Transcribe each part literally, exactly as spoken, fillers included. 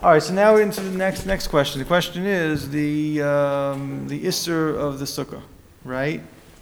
All right, so now we're into the next next question. The question is the um, the Isser of the Sukkah, right?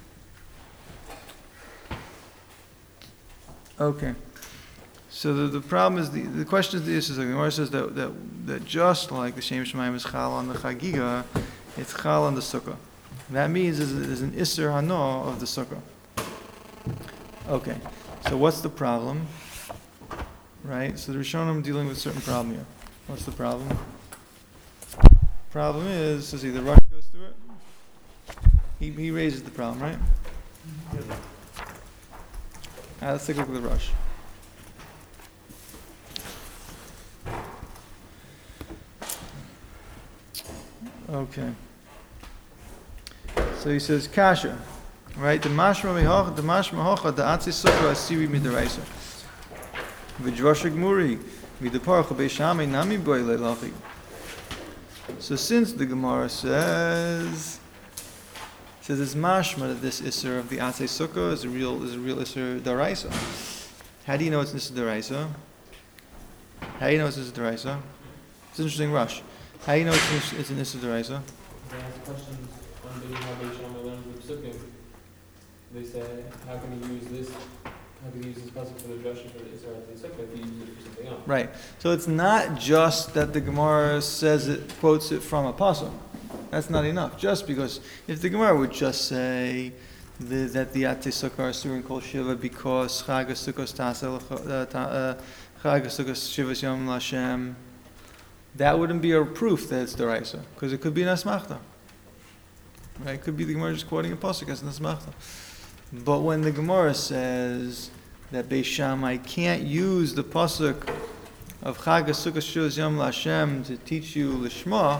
Okay. So the, the problem is, the, the question is the Isser. The Gemara says that, that, that just like the Shem Shemaim is Chal on the Chagiga, it's Chal on the Sukkah. That means there's, there's an Isser Hano of the Sukkah. Okay, so what's the problem? Right, so the Rishonim dealing with a certain problem here. What's the problem? Problem is, to see the Rush goes through it. He, he raises the problem, right? Ah, let's take a look at the Rush. Okay. So he says, Kasha, right? The mashma mehocha, the mashma hocha, the atzi sukkah asiri midaraisa. V'drosh gmuri, v'deparcha beishami nami boy le'lachi. So since the Gemara says, says it's mashma that this isser of the atzi sukkah is a real is a real isser daraisa. How do you know it's isser daraisa? How do you know it's isser daraisa? It's an interesting rush. How do you know it's, it's an isser daraisa? They ask questions on the Beisham learns with Sukkim. They say, how can you use this? How can you use this pasuk for the drasha for the Israel Sukkah if you use it for something else? Right. So it's not just that the Gemara says it, quotes it from a pasuk. That's not enough. Just because if the Gemara would just say the, that the Atei Sukkah are Surin Kol Shiva because Chag HaSukkos Tasel Chag HaSukkos Shivas Yom Lashem, that wouldn't be a proof that it's Daraisa, because it could be an Asmachta. Right? It could be the Gemara just quoting a pasuk as an Asmachta. But when the Gemara says that Beis Shammai can't use the pasuk of Chag HaSukkos Shivas Yom Lashem to teach you Lishma,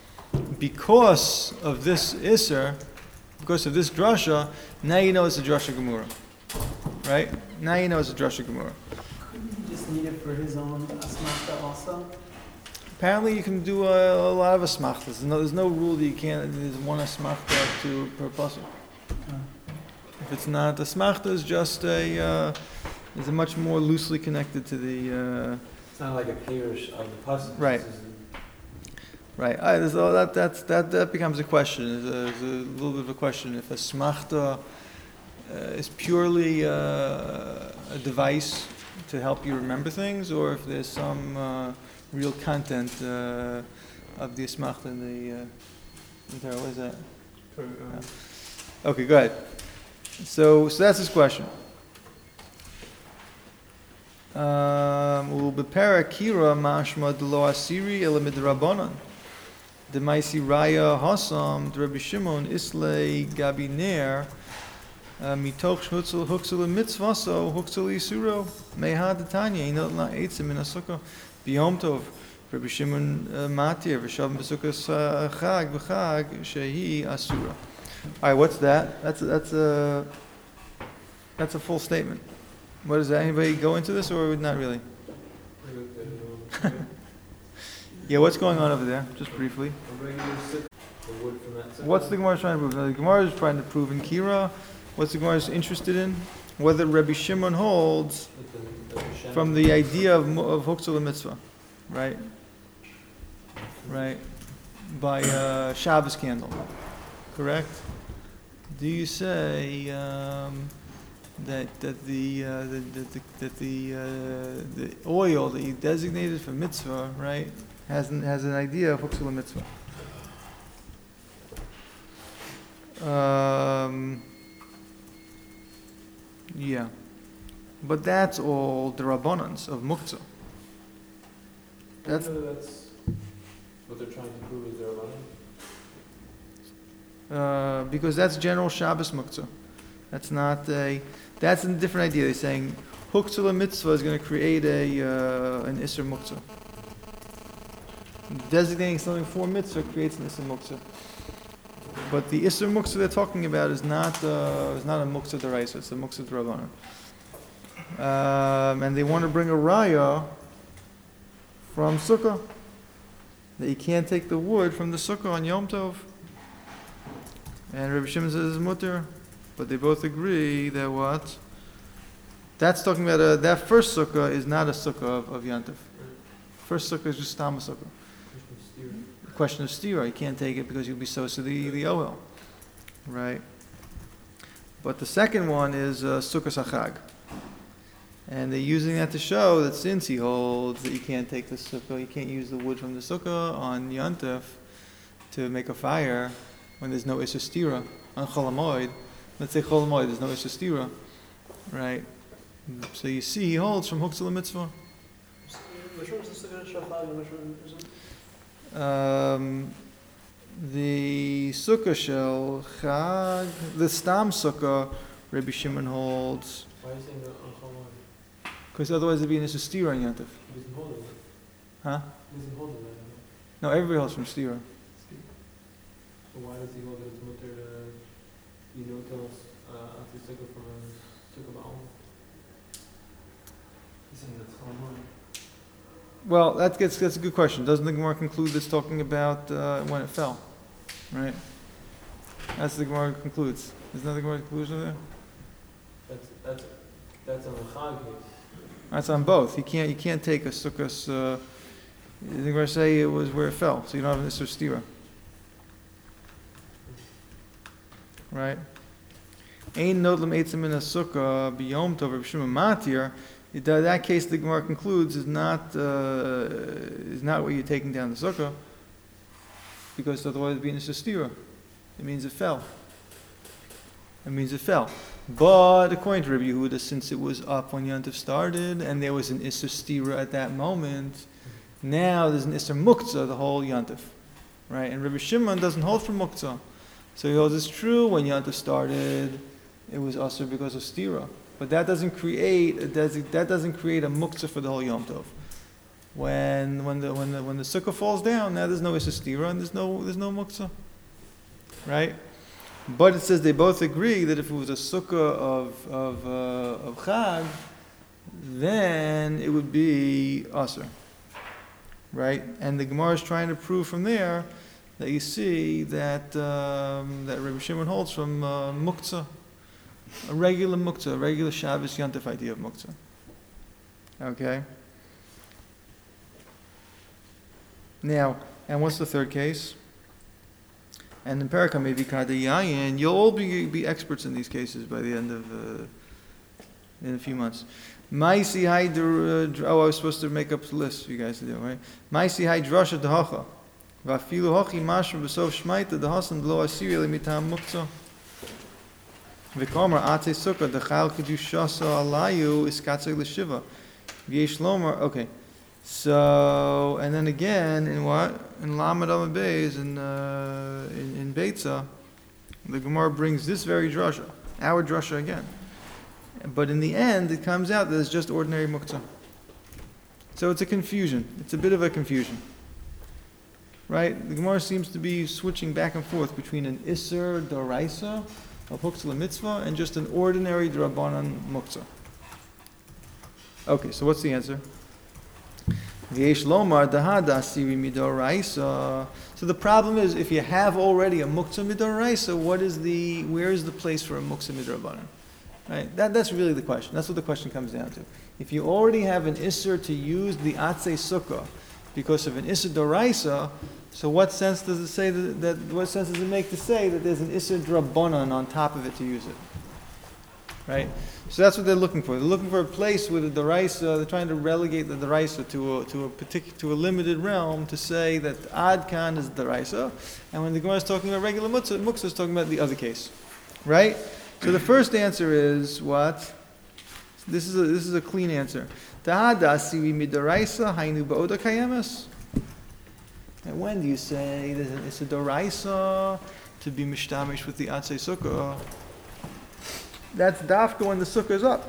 because of this Isser, because of this drasha, now you know it's a drasha Gemara. Right? Now you know it's a drasha Gemara. Couldn't he just need it for his own asmachta also? Apparently you can do a, a lot of asmachtas. There's no, there's no rule that you can't, there's one asmachta to per pasuk. Uh. If it's not, asmachta is just a, uh, is a much more loosely connected to the, uh, It's not like a parish of the pasuk. Right. right. All right, there's all that, that's, that, that becomes a question. There's a, there's a little bit of a question. If asmachta uh, is purely uh, a device to help you remember things, or if there's some uh, real content uh, of the asmachta in the, uh, in Torah. What is that? Yeah. Okay, go ahead. So, so that's his question. Ubepera kira mashma delo asiri elamid rabbanon. The maisi raya hasam Rabbi Shimon islay gabiner mitoch hutzel hukzel mitzvaso hukzel isuro mehad detanya inot la eitzim in asukah biyom tov Rabbi Shimon matir v'shavim b'sukas chag v'chag shehi asura. All right, what's that? That's a, that's a that's a full statement. What is that? Anybody go into this or not really? Yeah, what's going on over there? Just briefly. What's the Gemara trying to prove? Now, the Gemara is trying to prove in Kira. What's the Gemara is interested in? Whether Rabbi Shimon holds from the idea of of Huktzah Mitzvah, right? Right, by uh, Shabbos candle, correct? Do you say um, that that the uh, that, that the that the, uh, the oil that you designated for mitzvah, right, has an, has an idea of Huktzah Mitzvah? Um, yeah, but that's all the Rabbanans of Muktzah. That's that's what they're trying to prove is their Rabbanan? Uh, because that's general Shabbos Muktzah. That's not a, that's a different idea. They're saying Huktzah Mitzvah is going to create a uh, an Isser Muktzah. Designating something for Mitzvah creates an Isser Muktzah. But the Isser Muktzah they're talking about is not uh, is not a Muktzah D'Oraisa, it's a Muktzah D'Rabbanan. Um, and they want to bring a raya from Sukkah, that you can't take the wood from the Sukkah on Yom Tov. And Rabbi Shimon says it's mutter, but they both agree that what? That's talking about a, that first Sukkah is not a Sukkah of, of Yom Tov. first sukkah is just stam sukkah. Question of steer. The question of stira, you can't take it because you'll be so to the, the oil. Right? But the second one is uh, sukkah sachag. And they're using that to show that since he holds that you can't take the sukkah, you can't use the wood from the sukkah on Yontif to make a fire when there's no Isser Stira. On Chol HaMoed, let's say Chol HaMoed, there's no Isser Stira, right? So you see he holds from Huktzah Mitzvah. Which one is the Sukkah Shachag and which one isn't? Um, the Sukkah Shel Chag, the Stam Sukkah, Rabbi Shimon holds, Why are you saying that on Chol because otherwise there'd be an Isser Stira on Yontif. He doesn't hold it. Huh? He doesn't hold it right No, everybody holds from Stira. So why does he hold it as mutter to, you know, tell us, uh, after sukkah from a sukkah ba'al? He's saying that's Chol Well, that gets that's a good question. Doesn't the Gemara conclude this talking about uh, when it fell, right? That's the Gemara concludes. Isn't that the Gemara conclusion there? That's, that's, that's on the chag case. That's on both. You can't you can't take a sukkah's. Uh, the Gemara say it was where it fell, so you don't have an Isser Stira, right? Ein nodlam eitzim in a sukkah biyom tov Reb Shimon matir. In that case, the Gemara concludes is not uh, is not where you're taking down the sukkah, because otherwise it'd be an Isser Stira. It means it fell. It means it fell. But according to Rabbi Yehuda, since it was up when Yontif started and there was an Isser Stira at that moment, now there's an Isser Muktzah the whole Yontif, right? And Rabbi Shimon doesn't hold from Muktzah, so he holds it's true when Yontif started, it was Asr because of Stira. But that doesn't create a desi- that doesn't create a muktzah for the whole Yom Tov. When when the when the when the sukkah falls down, now there's no Isser Stira and there's no there's no muktzah, right? But it says they both agree that if it was a sukkah of of uh, of Chag, then it would be Asr, right? And the Gemara is trying to prove from there that you see that um, that Rabbi Shimon holds from uh, muktzah. A regular muktzah, a regular Shabbos Yontif idea of muktzah. Okay? Now, and what's the third case? And in Parakah, maybe Kadayayin, you'll all be, be experts in these cases by the end of, uh, in a few months. Maisi hai, oh, I was supposed to make up the list for you guys to do, right? Maisi hai drasha dehacha. Vafilu hochi mashra b'sof shmaita dehasan lo asiri lemitam muktzah. V'komer ate sukkah dechal kedushasa alayu iskatzeg l'shiva. V'yesh lomer. Okay, so and then again in what in Lamed Amud Beis in uh, in, in Beitza, the Gemara brings this very drasha, our drasha again. But in the end, it comes out that it's just ordinary muktzah. So it's a confusion. It's a bit of a confusion, right? The Gemara seems to be switching back and forth between an Isser Doraisa of Huktzah Mitzvah and just an ordinary Drabanan Muktzah. Okay, so what's the answer? V'yesh lomar dahada asiri midoraisa. So the problem is, if you have already a Muktzah midoraisa, what is the, where is the place for a Muktzah midrabanan? Right? That, that's really the question. That's what the question comes down to. If you already have an Isser to use the Atzei Sukkah because of an Isser Doraisa, so what sense does it say that, that what sense does it make to say that there's an Isser Drabanan on top of it to use it? Right? So that's what they're looking for. They're looking for a place with the Doraisa, they're trying to relegate the Doraisa to a, to a particular, to a limited realm to say that Ad Kan is Doraisa, and when the Gemara is talking about regular Muktzah, Muktzah is talking about the other case. Right? So the first answer is what? This is a, this is a clean answer. Tahada sivi midoraisa hainu ba'oda kayemes. And when do you say that it's a doraisa to be mishtamish with the atzei sukkah? That's dafka when the sukkah is up.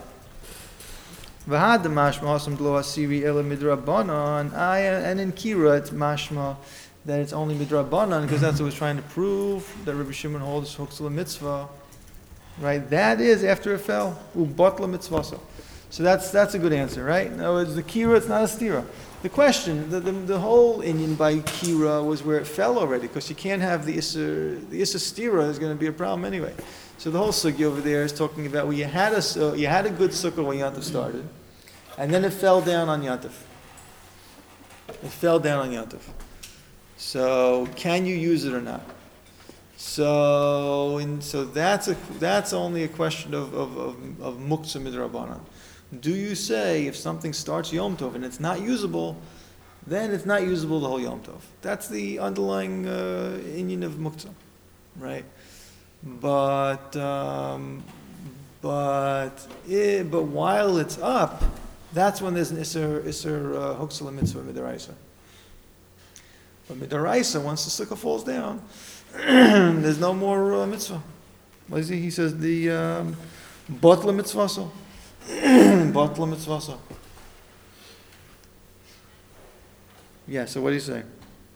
V'had mashma hasam glo asiri ela midrabanan. And in Kira it's mashma that it's only midrabanan because that's what it's trying to prove that Rabbi Shimon holds huktzah mitzvah. Right, that is after it fell. Ubatla mitzvasa. So that's that's a good answer, right? In other words, the kira, it's not a stira. The question, the, the, the whole Indian by kira was where it fell already, because you can't have the issa, the issa stira is going to be a problem anyway. So the whole sukkah over there is talking about where you had a uh, you had a good sukkah when Yantif started, and then it fell down on Yantif. It fell down on Yom Tov. So can you use it or not? So, and so that's a, that's only a question of, of, of, of muktzah midrabanan. Do you say if something starts Yom Tov and it's not usable, then it's not usable the whole Yom Tov? That's the underlying uh, inyan of muktzah, right? But um, but it, but while it's up, that's when there's an isser isser uh, huksal mitzvah midaraisa. But midaraisa, once the sukkah falls down, there's no more uh, mitzvah. What is he? He says the um, botla mitzvaso, botla mitzvaso. Yeah. So what do you say?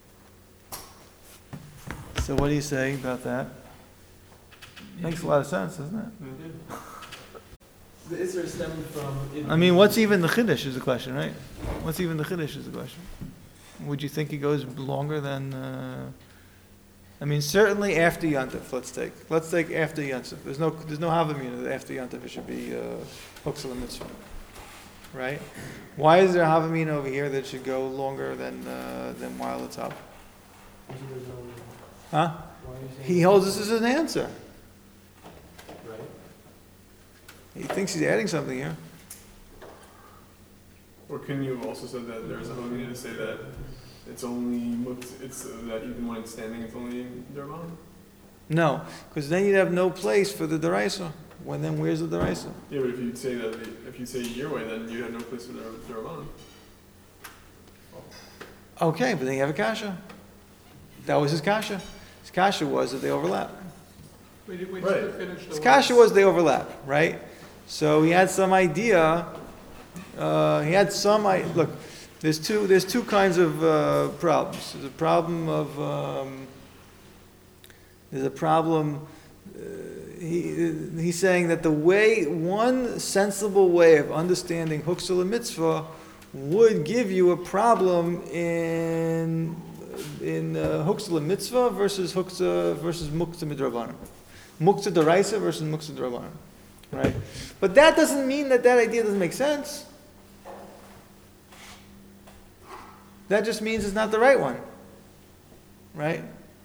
So what do you say about that? Makes a lot of sense, doesn't it? The Isser stemmed from. I mean, what's even the chiddush is the question, right? What's even the chiddush is the question. Would you think it goes longer than? Uh, I mean, certainly after Yantif. Let's take. Let's take after Yantif. There's no. There's no havamina that after Yantif it should be huksal mitzvah, right? Why is there a havamina over here that should go longer than uh, than while it's up? Huh? He holds this as an answer. Right. He thinks he's adding something here. Or can you have also said that there's a homie to say that it's only muktzah, it's uh, that even when it's standing, it's only derban? No, because then you'd have no place for the deraisa. When then, where's the deraisa? Yeah, but if you say that, if you say your way, then you have no place for the derban. Okay, but then you have a kasha. That was his kasha. His kasha was that they overlap. Wait, wait, Right. to finish the His kasha was they overlap, right? So he had some idea. Uh, he had some. I look. There's two. There's two kinds of uh, problems. There's a problem of. Um, there's a problem. Uh, he he's saying that the way one sensible way of understanding huksal mitzvah would give you a problem in in uh, huksal mitzvah versus huksa versus muktzah midrabanan, muktzah deraisa versus muktzah drabanan, right? But that doesn't mean that that idea doesn't make sense. That just means it's not the right one, right?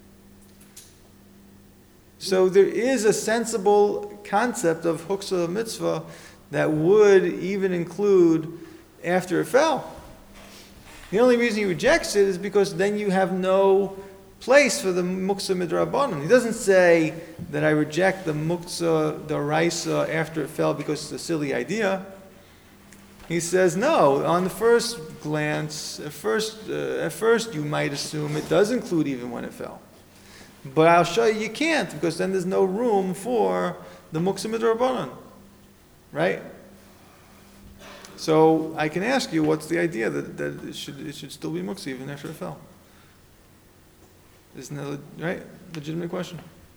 So there is a sensible concept of huksal mitzvah that would even include after it fell. The only reason he rejects it is because then you have no place for the muktzah midrabanan. He doesn't say that I reject the muktzah deraisa after it fell because it's a silly idea. He says no. On the first glance, at first, uh, at first you might assume it does include even when it fell, but I'll show you you can't because then there's no room for the muktzah midrabanan, right? So I can ask you, what's the idea that, that it should it should still be muktzah even after it fell? Isn't that a, right? Legitimate question.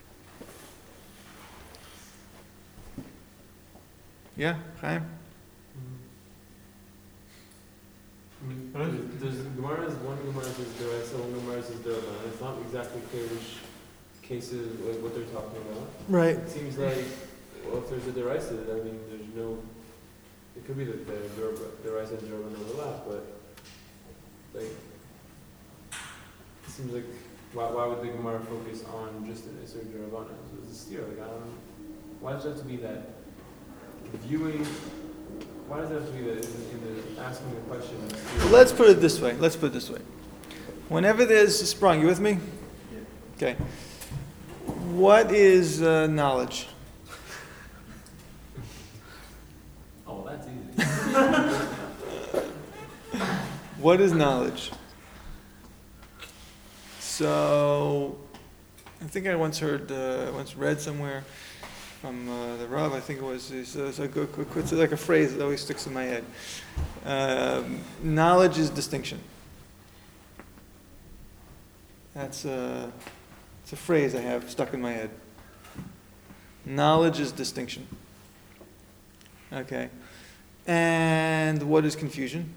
Yeah, Chaim? I mean, there's, there's Gemara is one Gemara says deraisa, one Gemara says derban. It's not exactly clear which cases like what they're talking about. Right. It seems like well, if there's a deraisa, I mean, there's no. It could be that the deraisa and derban overlap, but like it seems like why why would the Gemara focus on just an isur derabana? It's a steer. Like I don't know. Why does it have to be that viewing? Why does it have to be that in the asking the question? Well, let's put it this way. Let's put it this way. Whenever there's a sprung, you with me? Yeah. Okay. What is uh, knowledge? Oh, that's easy. What is knowledge? So, I think I once heard, uh, once read somewhere from uh, the Rav, I think it was, it's, it's, like a, it's like a phrase that always sticks in my head. Um, knowledge is distinction. That's a, it's a phrase I have stuck in my head. Knowledge is distinction. Okay. And what is confusion?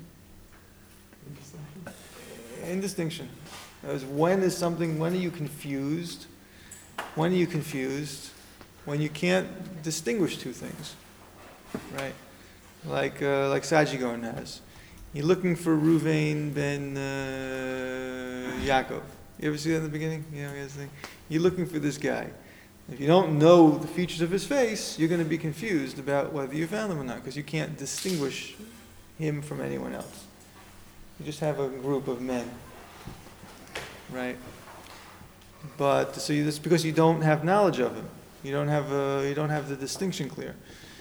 Indistinction. That is, when is something, when are you confused? When are you confused? When you can't distinguish two things, right? Like uh, like Sajigon has. You're looking for Ruvain ben uh, Yaakov. You ever see that in the beginning? You know, this thing. You're looking for this guy. If you don't know the features of his face, you're going to be confused about whether you found him or not, because you can't distinguish him from anyone else. You just have a group of men, right? But so you, that's because you don't have knowledge of him. You don't have a, you don't have the distinction clear.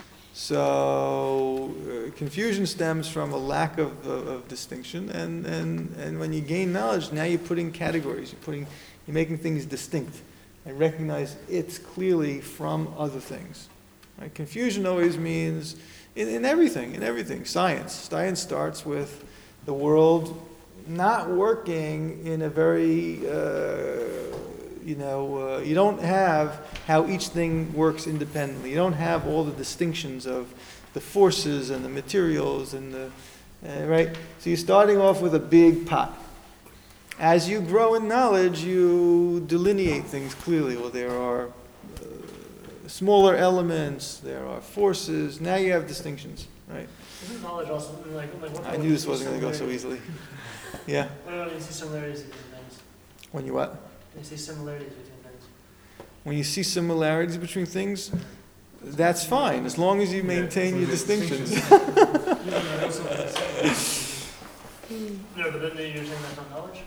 So uh, confusion stems from a lack of, of, of distinction, and, and, and when you gain knowledge, now you're putting categories. You're putting, you're making things distinct. And recognize it's clearly from other things. Right? Confusion always means, in, in everything, in everything, science. Science starts with the world not working in a very, uh, you know, uh, you don't have how each thing works independently. You don't have all the distinctions of the forces and the materials and the, uh, right? So you're starting off with a big pot. As you grow in knowledge, you delineate things clearly. Well, there are uh, smaller elements, there are forces. Now you have distinctions, right? Isn't knowledge also like, like what I knew this wasn't going to go so easily. Yeah. When you see similarities between things. When you what? When you see similarities between things. When you see similarities between things, that's fine, as long as you maintain Yeah, your so the distinctions. No, but then you're saying that's not knowledge?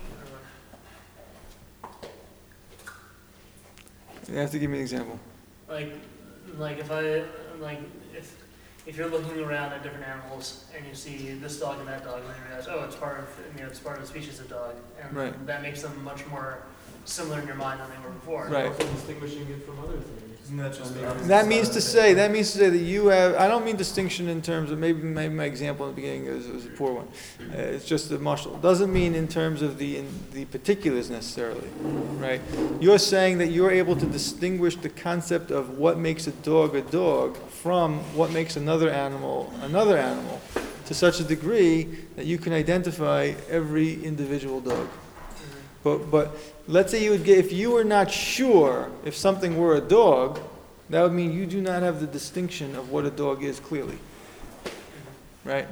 You have to give me an example. Like, like if I, like, if, if you're looking around at different animals and you see this dog and that dog, and then you realize, oh, it's part of, you know, it's part of the species of dog, and Right. that makes them much more similar in your mind than they were before. Right. Also distinguishing it from other things. Isn't that just I mean, That means to say, that means to say that you have, I don't mean distinction in terms of, maybe, maybe my example in the beginning was, was a poor one. Uh, it's just the muscle. Doesn't mean in terms of the, in the particulars necessarily, right? You're saying that you're able to distinguish the concept of what makes a dog a dog from what makes another animal another animal to such a degree that you can identify every individual dog. But, but let's say you would get, if you were not sure if something were a dog, that would mean you do not have the distinction of what a dog is clearly. Right?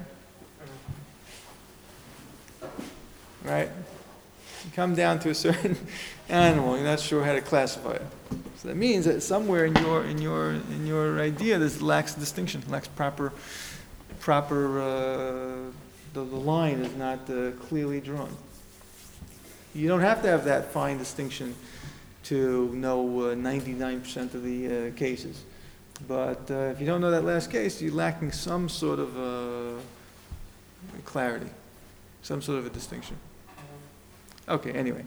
Right? You come down to a certain animal, you're not sure how to classify it. So that means that somewhere in your in your in your idea this lacks distinction, lacks proper proper uh, the, the line is not uh, clearly drawn. You don't have to have that fine distinction to know uh, ninety-nine percent of the uh, cases. But uh, if you don't know that last case, you're lacking some sort of uh, clarity, some sort of a distinction. Okay, anyway.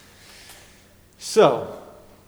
So,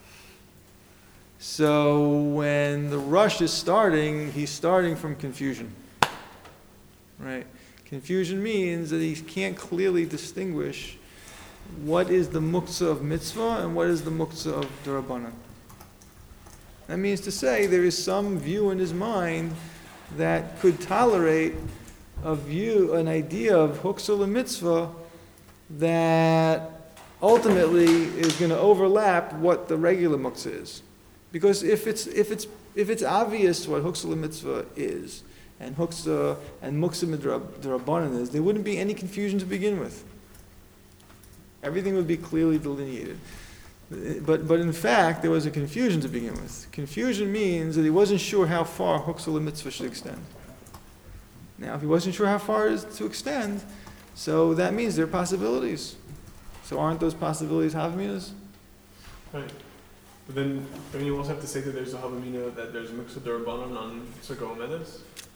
so when the rush is starting, he's starting from confusion. Right? Confusion means that he can't clearly distinguish what is the muktzah of mitzvah and what is the muktzah of d'Rabbanan. That means to say there is some view in his mind that could tolerate a view, an idea of hukzah mitzvah that ultimately is going to overlap what the regular muktzah is. Because if it's if it's if it's obvious what hukzah mitzvah is and hukzah and muktzah d'Rabbanan is, there wouldn't be any confusion to begin with. Everything would be clearly delineated. But, but in fact, there was a confusion to begin with. Confusion means that he wasn't sure how far hukzah mitzvah should extend. Now, if he wasn't sure how far it is to extend, so that means there are possibilities. So aren't those possibilities havaminas? Right. But then, don't you also have to say that there's a havamina, that there's a mix of d'Rabbanan on Sukkot Medes?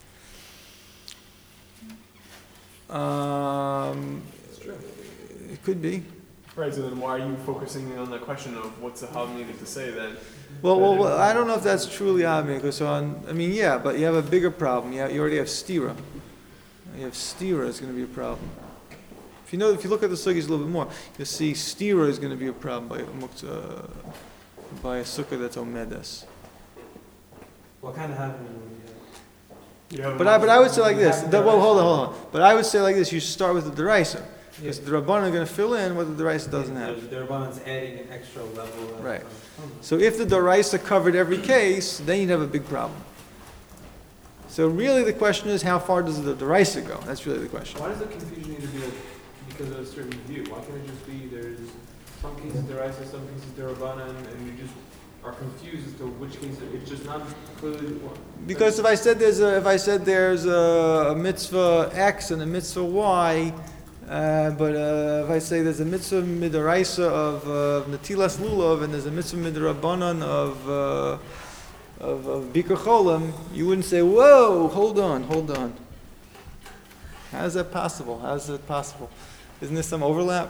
Um, It's true. it could be. Right, so then why are you focusing on the question of what's the havamina to say then? Well, well, well, I don't know if that's truly havamina, because on, I mean, yeah, but you have a bigger problem. You, have, you already have stira. You have stira is going to be a problem. If you know, if you look at the sukkahs a little bit more, you'll see stira is going to be a problem by a muktzah, by a sukkah that's omedes. What kind of havamina would you have? You have But I, but I would say like this. The, well, hold on, hold on. But I would say like this. You should start with the deraisa, because the Rabbanan are going to fill in what the deraisa doesn't have. The Rabbanan's adding an extra level of... Right. of- So if the deraisa covered every case, then you'd have a big problem. So really the question is, how far does the deraisa go? That's really the question. Why does the confusion need to be like because of a certain view? Why can't it just be there's some cases deraisa, some cases derabanan, and you just are confused as to which case it- it's just not clearly one? Because if I said there's a, if I said there's a, a mitzvah X and a mitzvah Y, uh, but uh, if I say there's a mitzvah midaraisa of uh, natilas lulav and there's a mitzvah midarabanan of uh, of, of bikur cholam, you wouldn't say, "Whoa, hold on, hold on." How is that possible? How is that possible? Isn't there some overlap?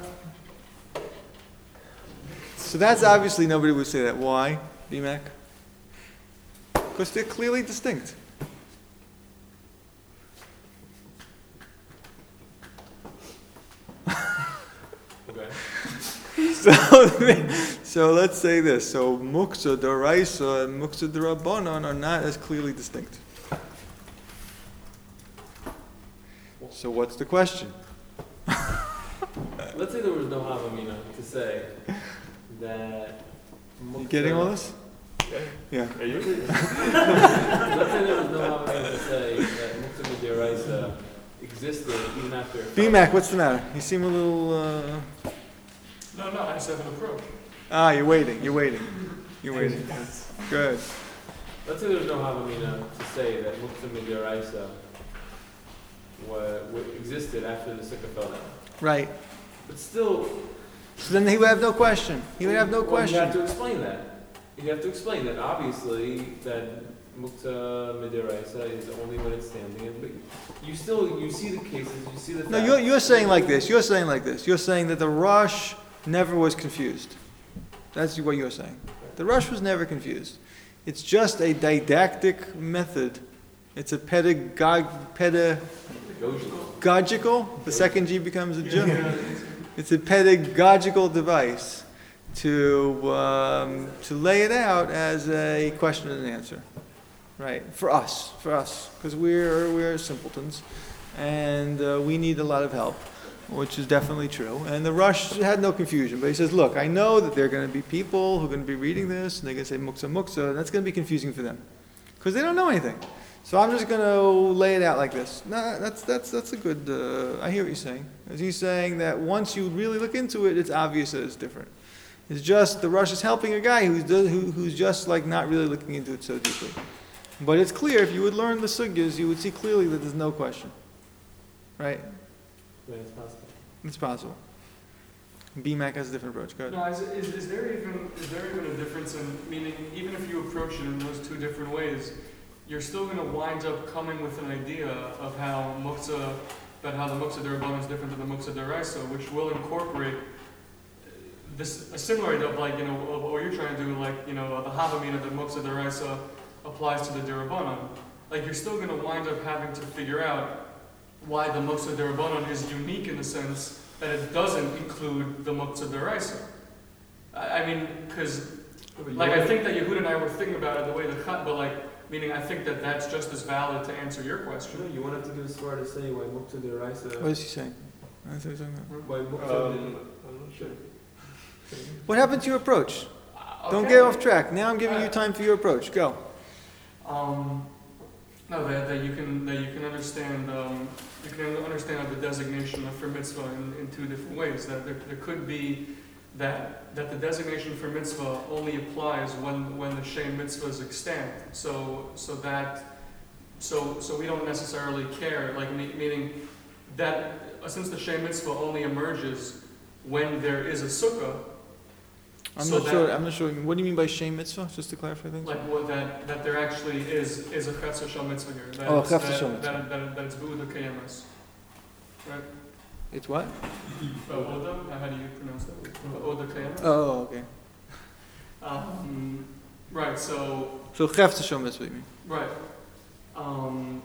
So that's obviously nobody would say that. Why, B MAC? Because they're clearly distinct. Okay. So, so let's say this. So muktzah d'oraisa and muktzah d'rabbanan are not as clearly distinct. So what's the question? Let's say there was no havamina to say that. You getting all this? Yeah. Are you? Let's say there was no havamina to say that muktzah midiraisa existed even after. B MAC, what's the matter? You seem a little. Uh... No, no, I just have an approach. Ah, you're waiting. You're waiting. You're waiting. Good. Let's say there's no havamina to say that muktzah midiraisa wa- wa- existed after the sukkah fell down. Right. But still, So then he would have no question. He would have no well, you have question. to explain that. You have to explain that obviously that muktzah midiraisa is only when it's standing. But you still you see the cases. You see the. No, facts. you're, you're saying like this. You're saying like this. You're saying that the Rosh never was confused. That's what you're saying. The Rosh was never confused. It's just a didactic method. It's a pedagog, pedagogical. The second G becomes a J. It's a pedagogical device to um, to lay it out as a question and answer, right? For us, for us, because we're we're simpletons, and uh, we need a lot of help, which is definitely true. And the Rush had no confusion, but he says, look, I know that there are going to be people who are going to be reading this, and they're going to say muksa muksa, and that's going to be confusing for them, because they don't know anything. So I'm just going to lay it out like this. No, that's that's that's a good. Uh, I hear what you're saying. As he's saying that once you really look into it, it's obvious that it's different. It's just the Rush is helping a guy who's do, who, who's just like not really looking into it so deeply. But it's clear if you would learn the sugyas, you would see clearly that there's no question, right? Yeah, it's possible. It's possible. B MAC has a different approach. Go ahead. No, is, is, is there even is there even a difference in meaning even if you approach it in those two different ways, you're still going to wind up coming with an idea of how muktzah, that how the muktzah d'Rabbanan is different than the muktzah d'Oraisa, which will incorporate this a similar idea of like you know of what you're trying to do, like you know the havamina that muktzah d'Oraisa applies to the d'Rabbanan. Like you're still going to wind up having to figure out why the muktzah d'Rabbanan is unique in the sense that it doesn't include the muktzah d'Oraisa. I, I mean, because like I think that Yehud and I were thinking about it the way the chat, but like. Meaning, I think that that's just as valid to answer your question. You wanted to give a svar to say why muktzah d'oraisa. What is he saying? What is he talking about? Why muktzah Um, d'oraisa. I'm not sure. What happened to your approach? Uh, Don't okay. get off track. Now I'm giving you time for your approach. Go. Um, no, that, that you can that you can understand um, you can understand the designation for mitzvah in, in two different ways. That there, there could be that that the designation for mitzvah only applies when when the shem mitzvah is extant. So so that so so we don't necessarily care. Like me, meaning that uh, since the shem mitzvah only emerges when there is a sukkah. I'm So not that- sure. I'm not sure. What do you mean by shem mitzvah? Just to clarify things. Like what that that there actually is is a chefsa shel mitzvah here. That Oh, it's- chefsa that- shel mitzvah. That, that, that it's bu'uda kayemas. Right? It's what? Bu'uda? How do you pronounce that? Bu'uda kayemas? Oh, okay. Um, right. So So chefta shom mitzvah. You mean? right. Um,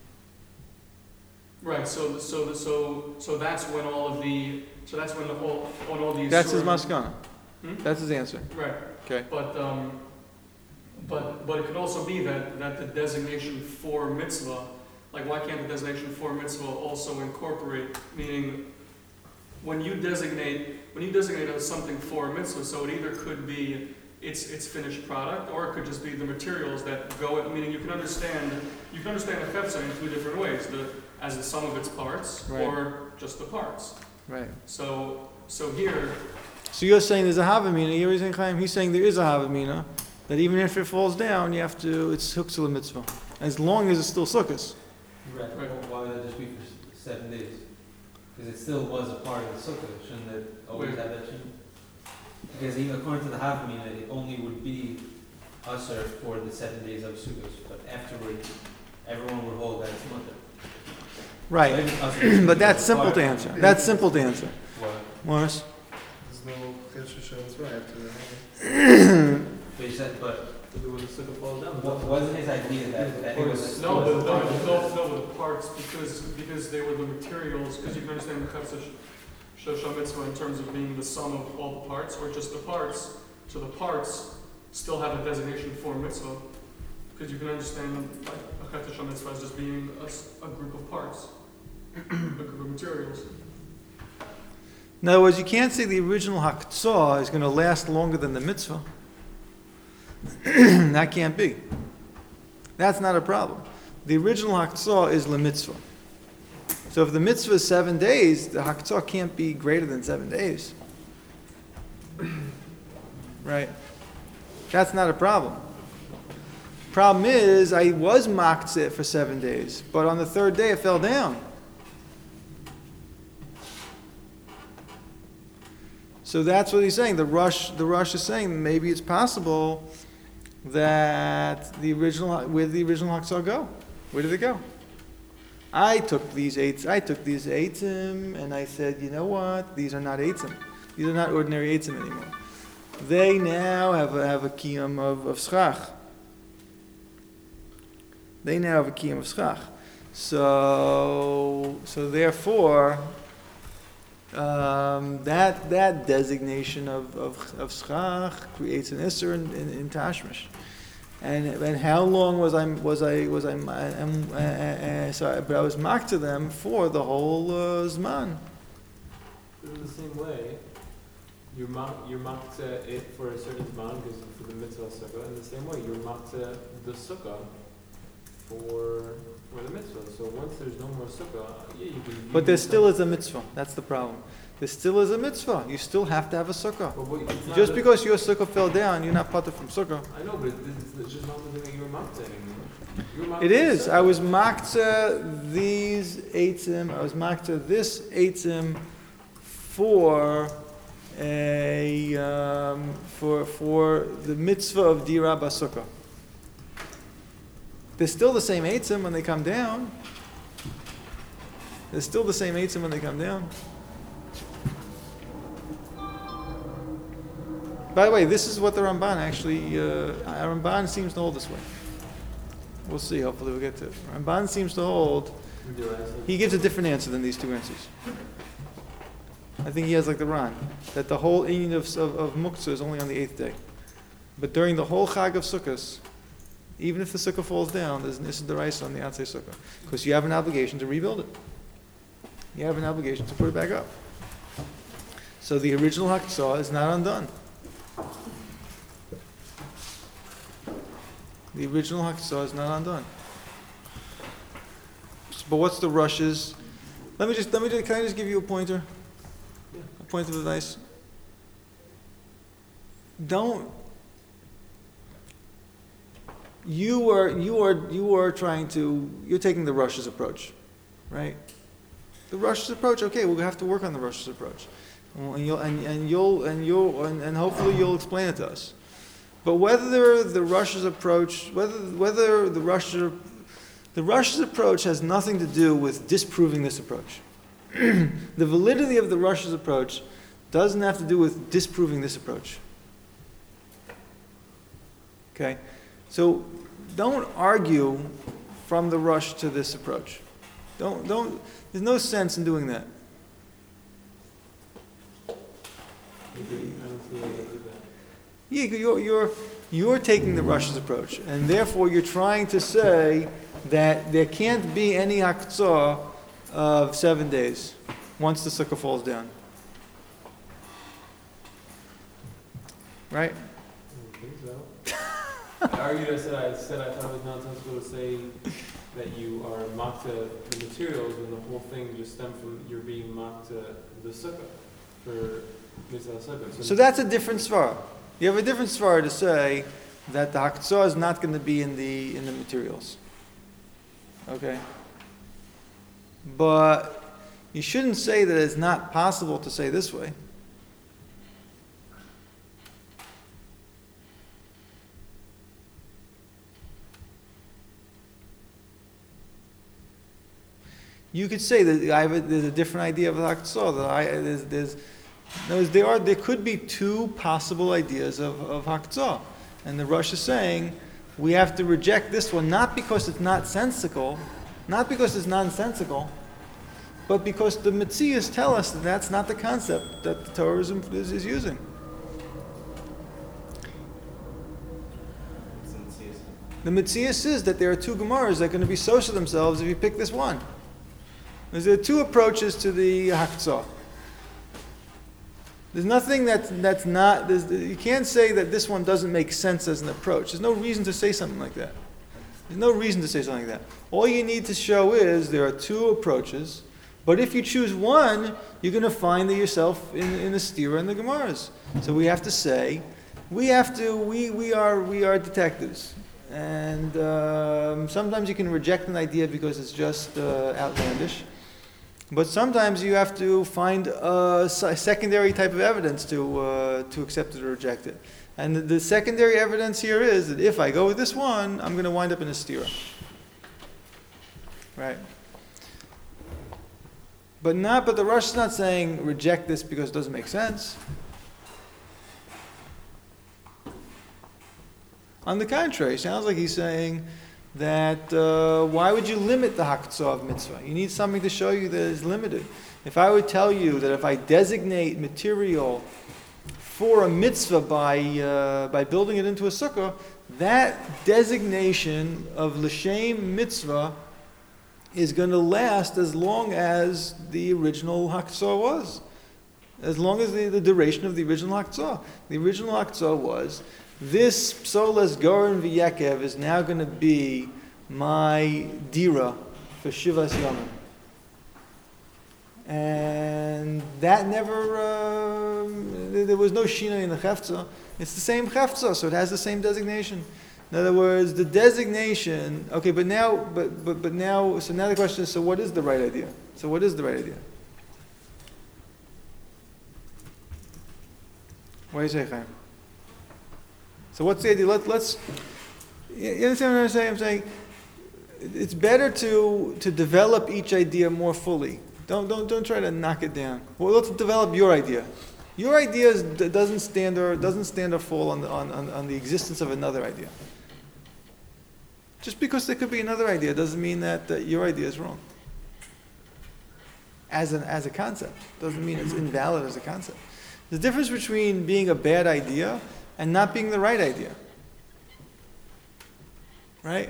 right. So so so so that's when all of the so that's when the whole on all these. That's his sort of- maskana. Hmm? That's his answer. Right. Okay. But um, but but it could also be that that the designation for mitzvah, like why can't the designation for mitzvah also incorporate, meaning when you designate when you designate as something for mitzvah, so it either could be it's it's finished product, or it could just be the materials that go. Meaning you can understand you can understand a chefza in two different ways: the as the sum of its parts, Right. or just the parts. Right. So so here, So you're saying there's a havamina. You're saying Chaim. He's saying there is a havamina that even if it falls down, you have to. It's huksul mitzvah, as long as it's still sukkahs. Right, Right. why would that just be for s- seven days? Because it still was a part of the sukkah, shouldn't it always Wait. have that shouldn't? Because even according to the Havamina, it only would be usher for the seven days of sukkahs, but afterward, everyone would hold that it's mutter. Right. So even usher- But that's simple to answer. That's simple to answer. What? Morris. There's no Chiddush Mitzvah after that. But he said, but But when the sukkah falls down. wa- wasn't his idea that, that it was no, the, no, no, no, the parts because because they were the materials. Because you can understand the chefza shosha mitzvah in terms of being the sum of all the parts, or just the parts. So the parts still have a designation for mitzvah. Because you can understand like a chefza mitzvah as just being a, s- a group of parts, a group of materials. In other words, you can't say the original haktsah is going to last longer than the mitzvah. That can't be. That's not a problem. The original haktsah is the mitzvah. So if the mitzvah is seven days, the haktsah can't be greater than seven days. Right? That's not a problem. Problem is, I was maktzeh for seven days, but on the third day it fell down. So that's what he's saying. The rush, the rush is saying maybe it's possible that the original, where did the original Haksar go? Where did it go? I took these eights, I took these eitzim, and I said, you know what? These are not eitzim. These are not ordinary eitzim anymore. They now have a, have a kiyum of, of schach. They now have a kiyum of schach. So, so therefore, Um, that that designation of of, of schach creates an isser in, in, in tashmish, and and how long was I was I was I um, uh, uh, so but I was mocked to them for the whole uh, zman. In the same way, you're mocked, you're mocked it for a certain zman because for the mitzvah sukkah. In the same way, you're mocked the sukkah for for the mitzvah. So once there's no more sukkah, yeah, you can. But there still is a mitzvah. That's the problem. There still is a mitzvah. You still have to have a sukkah. But what, it's not Just a- because your sukkah fell down, you're not part from sukkah. I know, but it's, it's just not the thing that you're mocked anymore. You're mocked It the is. sukkah. I was makta these eitzim. I was makta this eitzim for a um, for for the mitzvah of dira basukah. They're still the same eitzim when they come down. They're still the same eitzim when they come down. By the way, this is what the Ramban actually. Uh, Ramban seems to hold this way. We'll see. Hopefully, we'll get to it. Ramban seems to hold. He gives a different answer than these two answers. I think he has like the Ran, that the whole inyan of, of, of Muktzah is only on the eighth day. But during the whole Chag of Sukkot, even if the Sukkah falls down, there's an Issa D'Oraisa on the Atzei Sukkah. Because you have an obligation to rebuild it. You have an obligation to put it back up. So the original Haktsah is not undone. The original Haktsah is not undone. But what's the rushes? Let me just, let me just, can I just give you a pointer? A point of advice? Don't, you are, you are, you are trying to, you're taking the rushes approach, right? The rushes approach, okay, we'll have to work on the rushes approach. And you'll, and, and you'll, and you'll, and, and hopefully you'll explain it to us. But whether the rushes approach, whether, whether the rushes, the rushes approach has nothing to do with disproving this approach. The validity of the rushes approach doesn't have to do with disproving this approach. Okay? So don't argue from the rush to this approach. Don't, don't, there's no sense in doing that. I don't see why they do that. Yeah, you're, you're, you're taking the rushes approach, and therefore you're trying to say that there can't be any haktzah of seven days once the sukkah falls down. Right? think so. I argued, I said, I said I thought it was nonsensical to say that you are makta the materials when the whole thing just stemmed from your being makta the sukkah for mitzvah sukkah. So that's a different svara. You have a different svara to say that the haktzah is not going to be in the in the materials. Okay? But you shouldn't say that it's not possible to say this way. You could say that I have a, there's a different idea of haktzah. That I there's, there's no, there are there could be two possible ideas of of haktzah, and the Rosh is saying we have to reject this one not because it's not sensical, not because it's nonsensical, but because the Metzias tell us that that's not the concept that the Torah is, is using. The Metzias is that there are two Gemaras that are going to be social themselves if you pick this one. There are two approaches to the haktzah. There's nothing that's, that's not, you can't say that this one doesn't make sense as an approach. There's no reason to say something like that. There's no reason to say something like that. All you need to show is there are two approaches, but if you choose one, you're going to find that yourself in, in the stira and the Gemaras. So we have to say, we have to, we, we, are, we are detectives. And um, sometimes you can reject an idea because it's just uh, outlandish. But sometimes you have to find a secondary type of evidence to uh, to accept it or reject it. And the, the secondary evidence here is that if I go with this one, I'm going to wind up in a stira. Right? But not. But the Rosh is not saying reject this because it doesn't make sense. On the contrary, it sounds like he's saying that uh, why would you limit the haktzah of mitzvah? You need something to show you that is limited. If I would tell you that if I designate material for a mitzvah by uh, by building it into a sukkah, that designation of l'shem mitzvah is going to last as long as the original haktzah was, as long as the, the duration of the original haktzah. The original haktzah was, this psolas goren v'yekev is now going to be my dira for shivas yomim, and that never uh, there was no shina in the chefza. It's the same chefza, so it has the same designation. In other words, the designation. Okay, but now, but but but now, so now the question is: so what is the right idea? So what is the right idea? What do you say, Chaim? So what's the idea? Let, let's, you understand what I'm saying? I'm saying it's better to, to develop each idea more fully. Don't, don't, don't try to knock it down. Well, let's develop your idea. Your idea is, doesn't stand or doesn't stand or fall on the, on, on, on the existence of another idea. Just because there could be another idea doesn't mean that, that your idea is wrong. As an as a concept doesn't mean it's invalid as a concept. The difference between being a bad idea and not being the right idea. Right?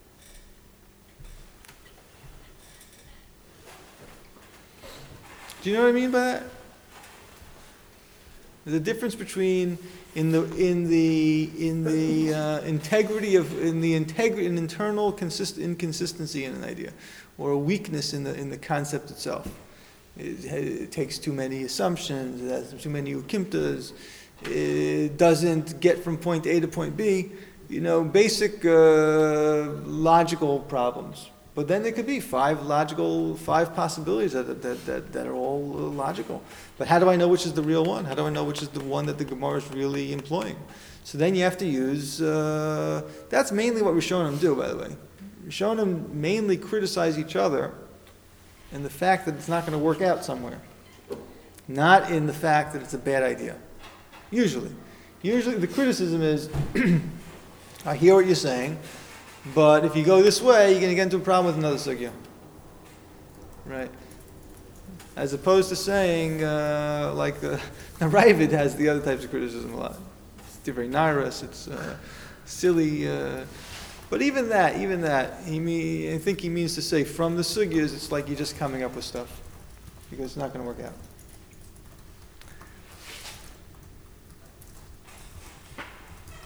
Do you know what I mean by that? There's a difference between in the in the in the uh, integrity of in the integrity an internal consist, inconsistency in an idea, or a weakness in the in the concept itself. It, it takes too many assumptions. It has too many ukimtas. It doesn't get from point A to point B, you know, basic uh, logical problems. But then there could be five logical, five possibilities that, that, that, that are all logical. But how do I know which is the real one? How do I know which is the one that the Gemara is really employing? So then you have to use, uh, that's mainly what Rishonim do, by the way. Rishonim mainly criticize each other in the fact that it's not going to work out somewhere. Not in the fact that it's a bad idea. Usually. Usually the criticism is, I hear what you're saying, but if you go this way, you're going to get into a problem with another sugya. Right? As opposed to saying, uh, like the, the Ravid has the other types of criticism a lot. It's very nairus, it's uh, silly. Uh, but even that, even that, he mean, I think he means to say from the sugyas, it's like you're just coming up with stuff. Because it's not going to work out.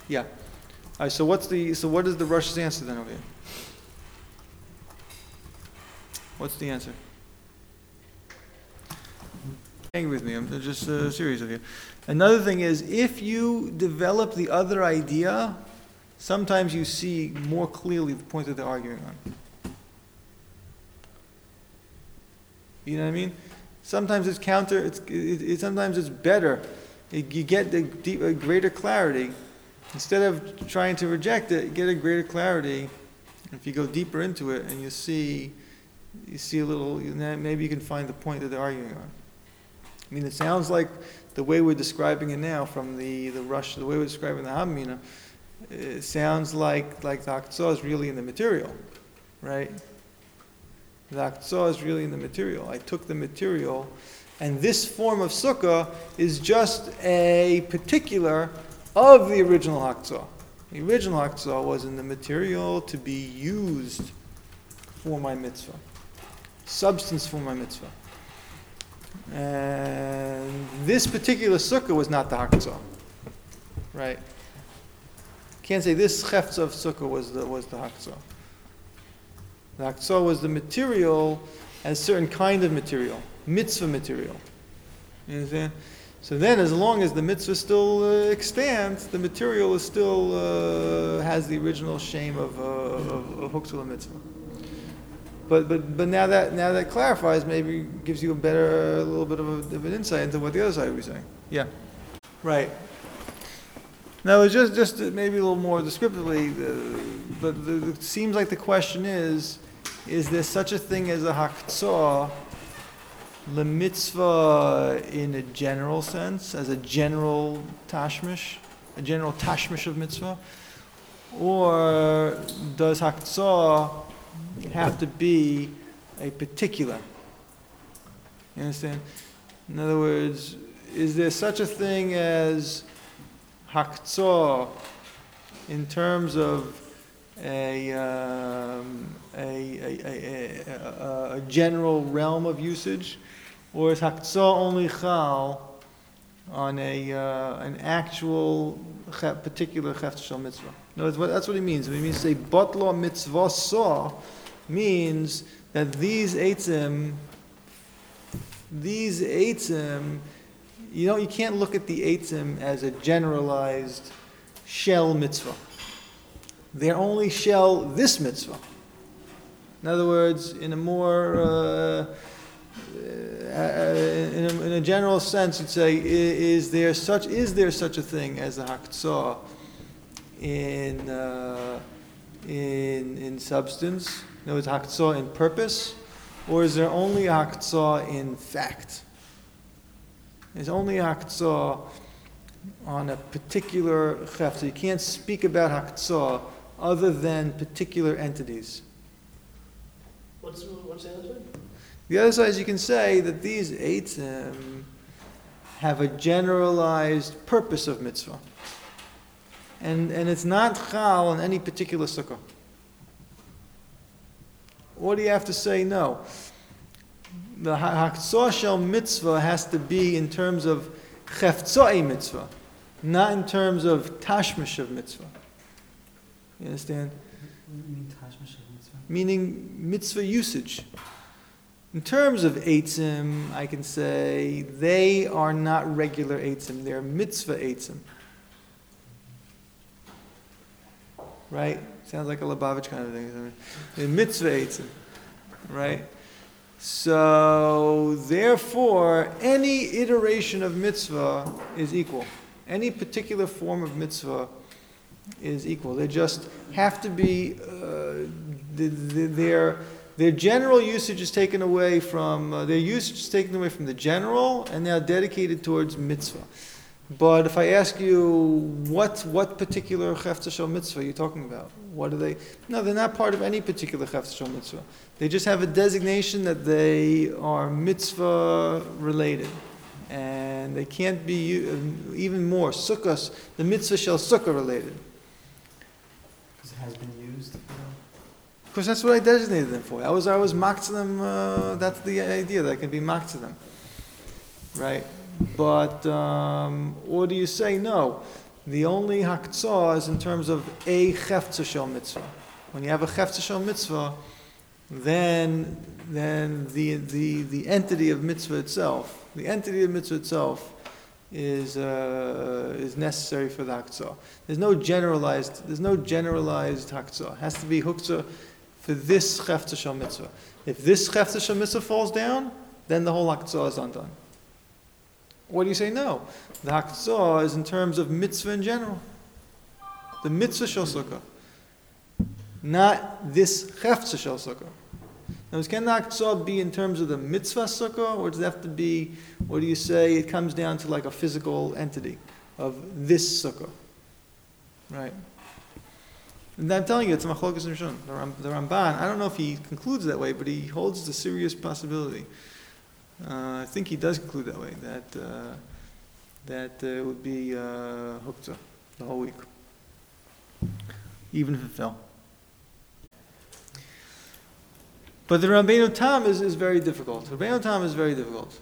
Yeah. All right, so what's the, so what is the Rush's answer then over here? What's the answer? Hang with me, I'm just uh, serious of you. Another thing is, if you develop the other idea, sometimes you see more clearly the point that they're arguing on. You know what I mean? Sometimes it's counter, it's, it, it, sometimes it's better. It, you get a, deep, a greater clarity. Instead of trying to reject it, you get a greater clarity. If you go deeper into it and you see, you see a little, maybe you can find the point that they're arguing on. I mean, it sounds like the way we're describing it now, from the, the rush, the way we're describing the Havamina, it sounds like, like the Haktsah is really in the material, right? The Haktsah is really in the material. I took the material, and this form of Sukkah is just a particular of the original Haktsah. The original Haktsah was in the material to be used for my mitzvah, substance for my mitzvah. And this particular sukkah was not the Haktsah, right? Can't say this chefetz of sukkah was the was the Haktsah. The Haktsah was the material, as a certain kind of material, mitzvah material. You understand? So then, as long as the mitzvah still uh, extends, the material is still uh, has the original shame of uh, of, of Huksula mitzvah. But but but now that now that clarifies, maybe gives you a better, a little bit of, a, of an insight into what the other side would be saying. Yeah, right. Now it's just just maybe a little more descriptively, uh, but the, it seems like the question is: is there such a thing as a haktsah, le mitzvah in a general sense, as a general tashmish, a general tashmish of mitzvah, or does haktsah have to be a particular? You understand? In other words, is there such a thing as haktsah in terms of a, um, a, a, a, a, a general realm of usage, or is haktsah only chal on a uh, an actual particular chefetz shel mitzvah? No, that's what he means. When he means say batla mitzvah saw, means that these eitzim, these eitzim, you know, you can't look at the eitzim as a generalized shell mitzvah. They're only shell this mitzvah. In other words, in a more, uh, in, a, in a general sense, you'd say, is there such is there such a thing as a haktsah in uh, in in substance? No, it's haktsah in purpose, or is there only a haktsah in fact? There's only a haktsah on a particular chef. So you can't speak about haktsah other than particular entities. What's what's the other side? The other side is you can say that these eitzim have a generalized purpose of mitzvah. And, and it's not chal on any particular sukkah. Or do you have to say no? The haktsah shel mitzvah has to be in terms of cheftzai mitzvah, not in terms of tashmish of mitzvah. You understand? What do you mean tashmish of mitzvah? Meaning mitzvah usage. In terms of eitzim, I can say they are not regular eitzim, they're mitzvah eitzim. Right? Sounds like a Lubavitch kind of thing. They're mitzvah eitzim. Right? So, therefore, any iteration of mitzvah is equal. Any particular form of mitzvah is equal. They just have to be, uh, the, the, their, their general usage is taken away from, uh, their usage is taken away from the general and now dedicated towards mitzvah. But if I ask you, what what particular chefetz shel mitzvah are you talking about? What are they? No, they're not part of any particular chefetz shel mitzvah. They just have a designation that they are mitzvah related. And they can't be, even more, sukkahs, the mitzvah shel sukkah related. Because it has been used. Because that's what I designated them for. I was I was mocked to them, uh, that's the idea, that I can be mocked to them. Right? But, um, or do you say no? The only haktzah is in terms of a cheftzah shel mitzvah. When you have a cheftzah shel mitzvah, then then the the the entity of mitzvah itself, the entity of mitzvah itself, is uh, is necessary for the haktzah. There's no generalized there's no generalized haktzah. It has to be huktzah for this cheftzah shel mitzvah. If this cheftzah shel mitzvah falls down, then the whole haktzah is undone. What do you say? No. The haktzah is in terms of mitzvah in general. The mitzvah shel sukkah. Not this cheftzah shel sukkah. Now, can the haktzah be in terms of the mitzvah sukkah, or does it have to be, or do you say it comes down to like a physical entity of this sukkah? Right. And I'm telling you, it's Machlokas Rishon. The Ram- the Ramban, I don't know if he concludes that way, but he holds it's a serious possibility. Uh, I think he does conclude that way, that uh, that uh, it would be uh, huktzah the whole week, even if it fell. But the Rabbeinu Tam is, is very difficult. Rabbeinu Tam is very difficult.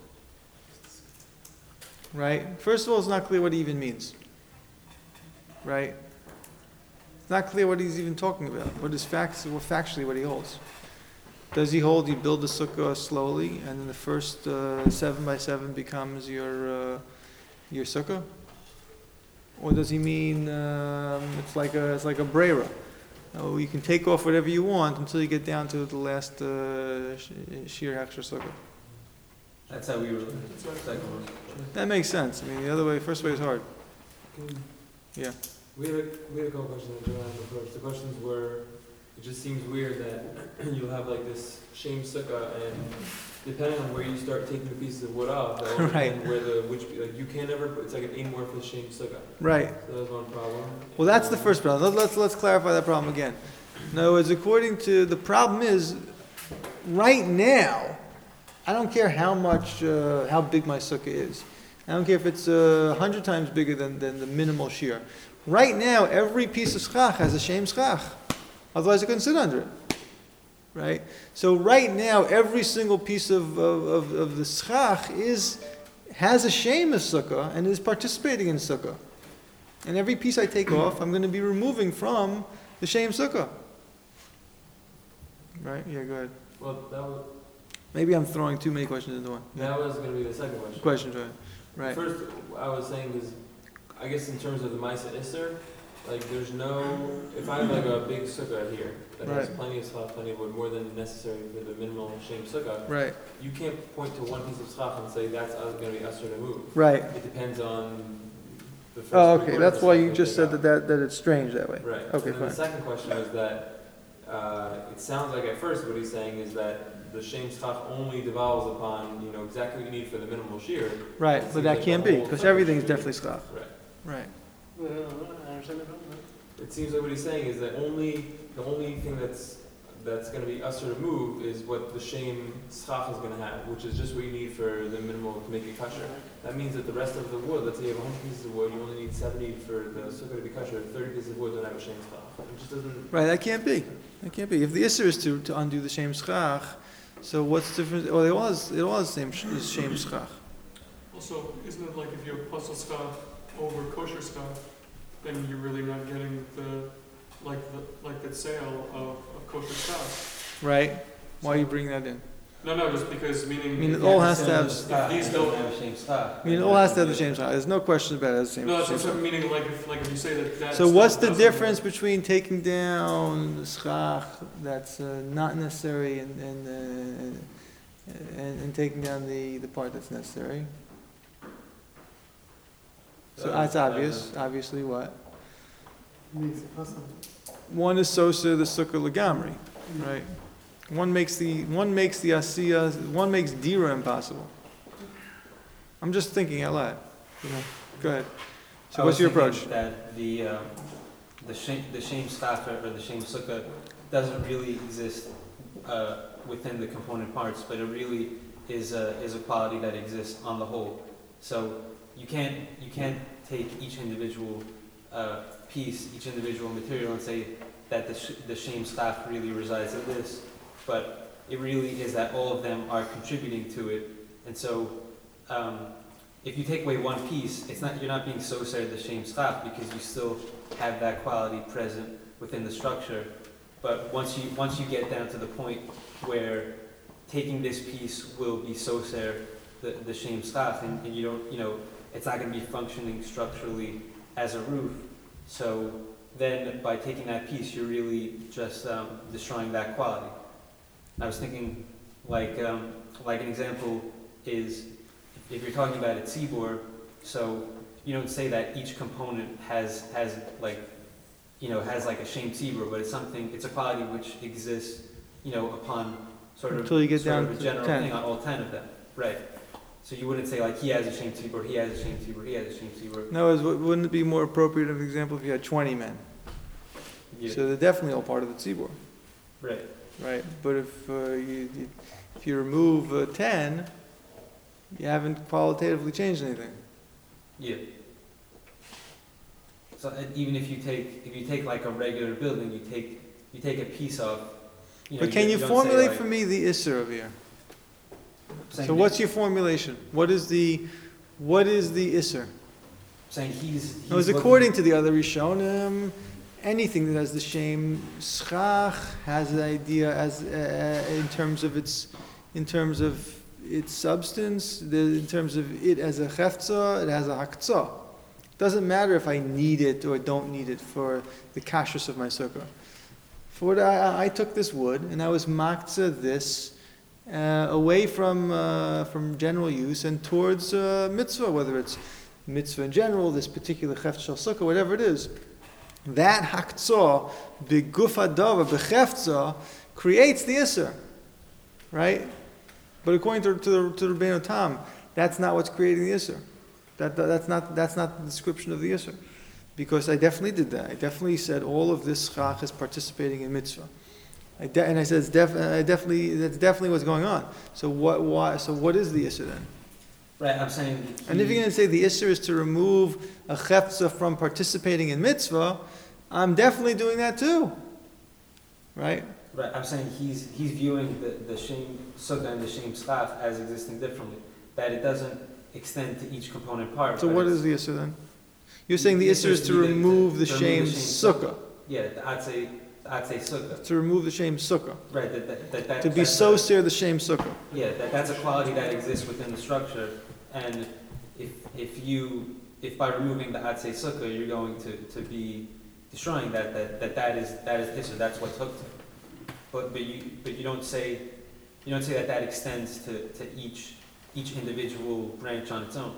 Right? First of all, it's not clear what he even means. Right? It's not clear what he's even talking about. What is facts, well, factually what he holds. Does he hold you build the sukkah slowly, and then the first uh, seven by seven becomes your uh, your sukkah, or does he mean um, it's like a it's like a breira? Oh, you can take off whatever you want until you get down to the last uh, shir hachshir sukkah. That's how we were looking at the second one. That makes sense. I mean, the other way, first way is hard. Yeah. We had a, we had a couple questions on Joanne's approach. The questions were, it just seems weird that you'll have like this shame sukkah, and depending on where you start taking the pieces of wood off, that will Right. depend where the which like you can't ever put, it's like an amorphous shame sukkah. Right. So that's one problem. Well, that's the first problem. Let's, let's, let's clarify that problem again. In other words, according to, the problem is, right now, I don't care how much, uh, how big my sukkah is. I don't care if it's a uh, hundred times bigger than, than the minimal shear. Right now, every piece of schach has a shem schach. Otherwise, I couldn't sit under it. Right? So right now, every single piece of, of, of, of the schach is, has a shem of sukkah and is participating in sukkah. And every piece I take off, I'm going to be removing from the shem sukkah. Right? Yeah, go ahead. Well, that was Maybe I'm throwing too many questions into one. that was going to be the second question. Question, Joy. Right. First, I was saying is, I guess in terms of the Maisa Isser, like there's no, if I have like a big sukkah here that has Right. plenty of schach, plenty of wood, more than necessary for the minimal shame sukkah, Right. you can't point to one piece of schach and say that's going to be usher to move. Right. It depends on the first Oh, three okay. quarters That's of why schach you they just take said out. that, that, that it's strange that way. Right. Okay, And then the fine. second question was that uh, it sounds like at first what he's saying is that the shame schach only devolves upon, you know, exactly what you need for the minimal shear. Right, It but seems that like can't the be, whole because sukkah everything's should be- definitely schach. Right. Right. Well, I understand that. It seems like what he's saying is that only, the only thing that's, that's gonna be usher to move is what the shame schach is gonna have, which is just what you need for the minimal to make it kosher. That means that the rest of the wood, let's say you have one hundred pieces of wood, you only need seventy for the sukkah to be kosher, thirty pieces of wood don't have a shame schach. It just doesn't, Right, that can't be. That can't be. If the Isser is to, to undo the Shem Schach, so what's the difference? Well, it was, it was the same sh- the Shem Schach. Also, isn't it like if you have puzzle stuff over kosher stuff, then you're really not getting the, like the, like the sale of, of kosher stuff? Right? Why are you bringing that in? No, no, just because meaning. I mean, it if- all has to have, If these don't- have a shame stock. I mean, it all has to have the Shem Schach. There's no question about it. It has the same No, that's Shem what Schach. I'm meaning, like if, like if you say that that. So what's stuff the doesn't- difference between taking down the schach that's uh, not necessary and and, uh, and and taking down the, the part that's necessary? So that's obvious. Obviously, what? Makes it possible. One is sosa the sukkah legamri, right? One makes the one makes the asiya. One makes dira impossible. I'm just thinking out loud. You know. Go ahead. So I what's was your thinking approach? That the um, the shame the shame staff or the shame sukkah doesn't really exist uh, within the component parts, but it really is a is a quality that exists on the whole. So you can't you can't take each individual uh, piece, each individual material, and say that the sh- the shame staff really resides in this, but it really is that all of them are contributing to it, and so. Um, if you take away one piece, it's not, you're not being soser the same schach because you still have that quality present within the structure. But once you, once you get down to the point where taking this piece will be soser the, the same schach, and, and you don't, you know, it's not going to be functioning structurally as a roof. So then by taking that piece, you're really just um, destroying that quality. And I was thinking, like, um, like an example is, if you're talking about a tzibur, so you don't say that each component has, has like, you know, has like a shem tzibur, but it's something, it's a quality which exists, you know, upon sort of, Until you get sort down of a to general ten. thing on all ten of them, right? So you wouldn't say like he has a shem tzibur, he has a shem tzibur, he has a shem tzibur. No, is- wouldn't it be more appropriate of an example if you had twenty men? Yeah, So they're definitely all part of the tzibur, right. right? But if uh, you, you- if you remove uh, ten, you haven't qualitatively changed anything. Yeah. So uh, even if you take, if you take like a regular building, you take, you take a piece of, you know. But can you don't say, formulate like- for me the isser over here? saying So that- what's your formulation? What is the, what is the isser? Saying he's, he's No, it's looking- according to the other Rishonim, anything that has the shem schach has the idea as uh, in terms of its in terms of its substance, the, in terms of it as a chefza, it has a hakza. Doesn't matter if I need it or don't need it for the kashrus of my sukkah. For what I, I took this wood and I was makza this uh, away from uh, from general use and towards uh, mitzvah, whether it's mitzvah in general, this particular chefza shel sukkah, whatever it is. That hakza, beguf hadava, bechefza, creates the isser, right? But according to to, the, to Rabbeinu Tam, that's not what's creating the isser. That, that that's not that's not the description of the isser, because I definitely did that. I definitely said all of this schach is participating in mitzvah. I de- and I said it's def- I definitely that's definitely what's going on. So what why so what is the isser then? Right, I'm saying. And if he- you're going to say the isser is to remove a chefza from participating in mitzvah, I'm definitely doing that too, right? Right, I'm saying he's, he's viewing the, the shem sukkah and the shem schach as existing differently. That it doesn't extend to each component part. So but what it's- is the isser then? You're saying the The isser isser is is to to be the- remove the to remove shame the shame sukkah, Yeah, the Atzei, Atzei sukkah. to remove the shame sukkah, Right, that, that, that, that- to be that's so a- ser the shame sukkah. Yeah, that, that's a quality that exists within the structure, and if, if you, if by removing the Atzei sukkah, you're going to, to be destroying that, that, that, that is, that is Isser, that's what's hooked. But, but you, but you don't say, you don't say that that extends to, to each, each individual branch on its own.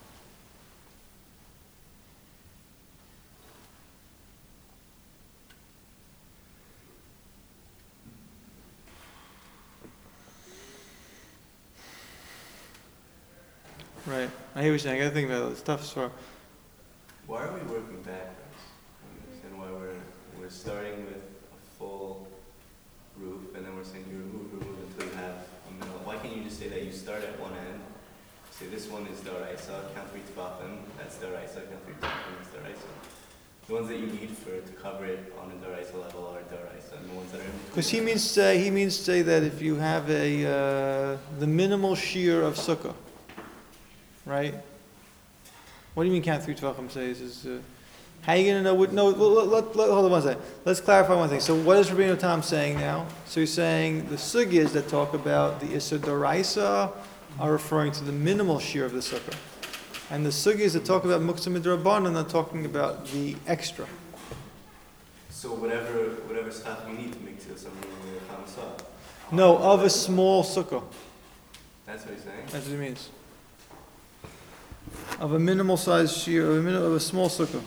Right. I hear what you're saying. I got to think about it. It's tough as far. Why are we working backwards? I don't understand why we're we're starting with a full roof and then we're saying you remove, remove until you have a middle. Why can't you just say that you start at one end? Say this one is daraisa, count three tefachim, that's daraisa, count three tefachim, that's daraisa. The ones that you need for to cover it on a daraisa level are daraisa, and the ones that are in between. Because he means to say, he means to say that if you have a uh, the minimal shear of sukkah, right? What do you mean count three tvachim says is uh, how are you gonna know what no let, let, let, hold on one second. Let's clarify one thing. So what is Rabbeinu Tam saying now? So he's saying the sugyas that talk about the Issa Doraisa are referring to the minimal shear of the sukkah. And the sugyas that talk about Muktzah Midrabanan are talking about the extra. So whatever whatever stuff you need to make to something with chamasah. No, of a small sukkah. That's what he's saying. That's what it means. Of a minimal size shear, of a, min- of a small sukkah.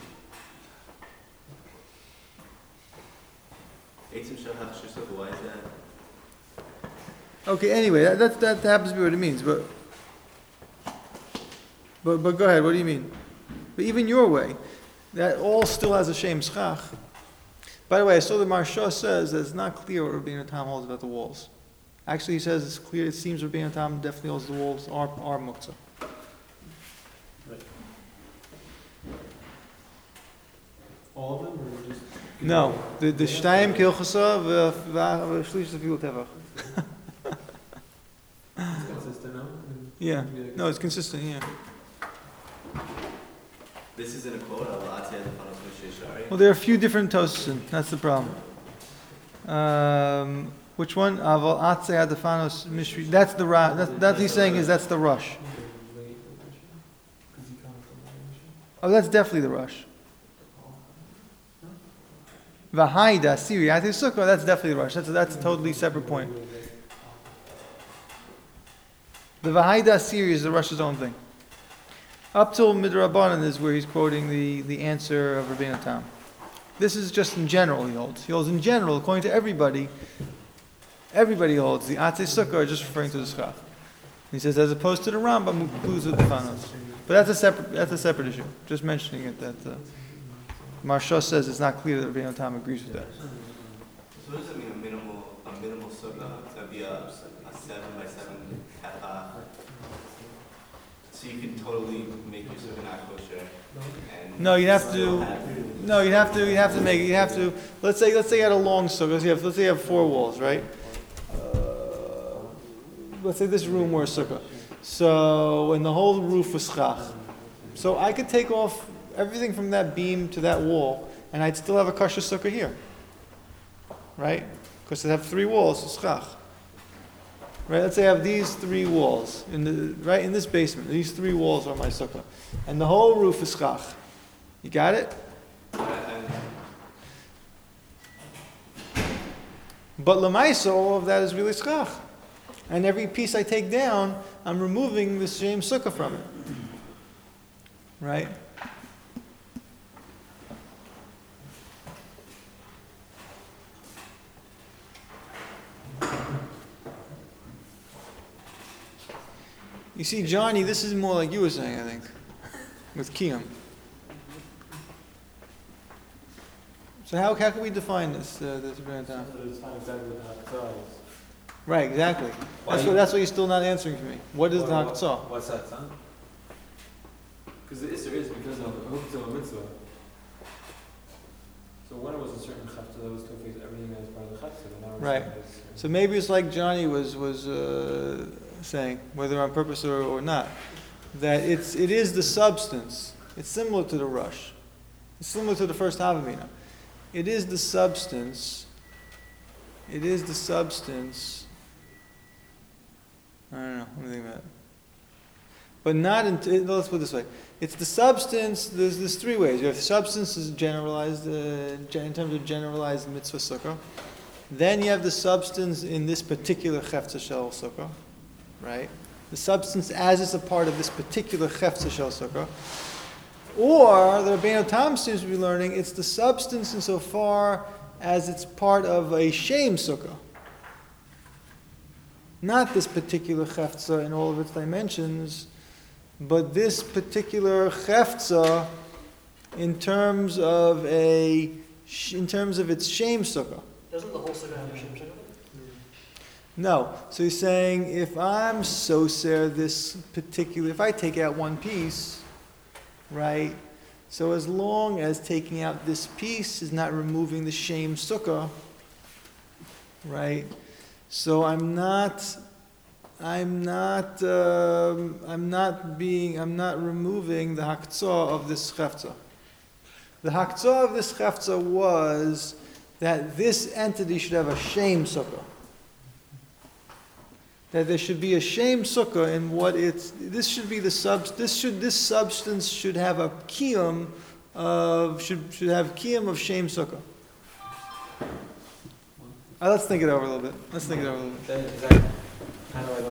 Eitzim shel hachshir sukkah, why is that? Okay, anyway, that, that, that happens to be what it means, but, but, but go ahead, what do you mean? But even your way, that all still has a shem schach. By the way, I saw the Maharsha says that it's not clear what Rabbeinu Tam holds about the walls. Actually, he says it's clear, it seems Rabbeinu Tam definitely holds the walls are, are muktzah. All of them, or just? No, the, the shtayim kilchasa v'shlish zefil tevach. It's consistent, no? And- Yeah, no, it's consistent, yeah. this isn't a quote, I'll add to the final shari. Well, there are a few different tosin. That's the problem. Um, which one? Aval Atze Adafanos Mishri. That's the ra. That's, that he's saying is that's the rush. Oh, that's definitely the rush. Vahaida Siri Ate Sukkah. That's definitely the rush. That's that's a totally separate point. The Vahaida Siri is the rush's own thing. Up till Midrabanan is where he's quoting the, the answer of Rabbeinu Tam. This is just in general he holds. He holds in general, according to everybody, everybody holds the Atze Sukkah are just referring to the Schach. He says, as opposed to the Rambam, who concludes with the Fanos. But that's a separate that's a separate issue. Just mentioning it that uh, Marsha says it's not clear that Rabbeinu Tam agrees with that. So what does it mean, a minimal, a minimal sukkah? So that'd be a, a seven by seven kappa. So you can totally make your sukkah not kosher. And No, you'd have still to. have- No, you'd have to. You have to make it. You have to. Let's say. Let's say you had a long sukkah. So you have, let's say you have four walls, right? Uh, let's say this room were a sukkah. So and the whole roof was schach. So I could take off everything from that beam to that wall, and I'd still have a kosher sukkah here, right? Because I have three walls, so schach. Right? Let's say I have these three walls in the right in this basement. These three walls are my sukkah, and the whole roof is schach. You got it? and- But lamaisa, all of that is really schach. And every piece I take down, I'm removing the same sukkah from it. Right? You see, Johnny, this is more like you were saying, I think, with Kiyam. So how, how can we define this, uh, this Rebbeinu Tam? It's not exactly what the Hakazah is. Right, exactly. Why That's you- what, that's what you're still not answering for me. What is the What- what- Haktzah? What's that, son? Because the Isser is because of the Huktzah Mitzvah. So when it was a certain Chavta that was to face everything as part of the Chavta, but now we're Right. saying it's- So maybe it's like Johnny was was uh, saying, whether on purpose or, or not, that it's it is the substance. It's similar to the rush. It's similar to the first Havamina. It is the substance. It is the substance. I don't know. What do you think about it? But not in. It, let's put it this way. It's the substance. There's there's three ways. You have substance is generalized uh, gen- in terms of generalized mitzvah sukkah. Then you have the substance in this particular Chefza Shel Sukkah, right? The substance as it's a part of this particular Chefza Shel Sukkah. Or, the Rabbeinu Tam seems to be learning, it's the substance insofar as it's part of a Shem Sukkah. Not this particular Chefza in all of its dimensions, but this particular Chefza in terms of a, in terms of its Shem Sukkah. Doesn't the whole sukkah have a shem sukkah? No. So he's saying if I'm soser this particular, if I take out one piece, right? So as long as taking out this piece is not removing the shame sukkah, right? So I'm not, I'm not, um, I'm not being, I'm not removing the haktzah of this chefza. The haktzah of this chefza was that this entity should have a shame sukkah. That there should be a shame sukkah in what it's, this should be the sub, this should, this substance should have a kiyum of, should, should have kiyum of shame sukkah. Uh, let's think it over a little bit. Let's think it over a little bit. That- Is that kind of like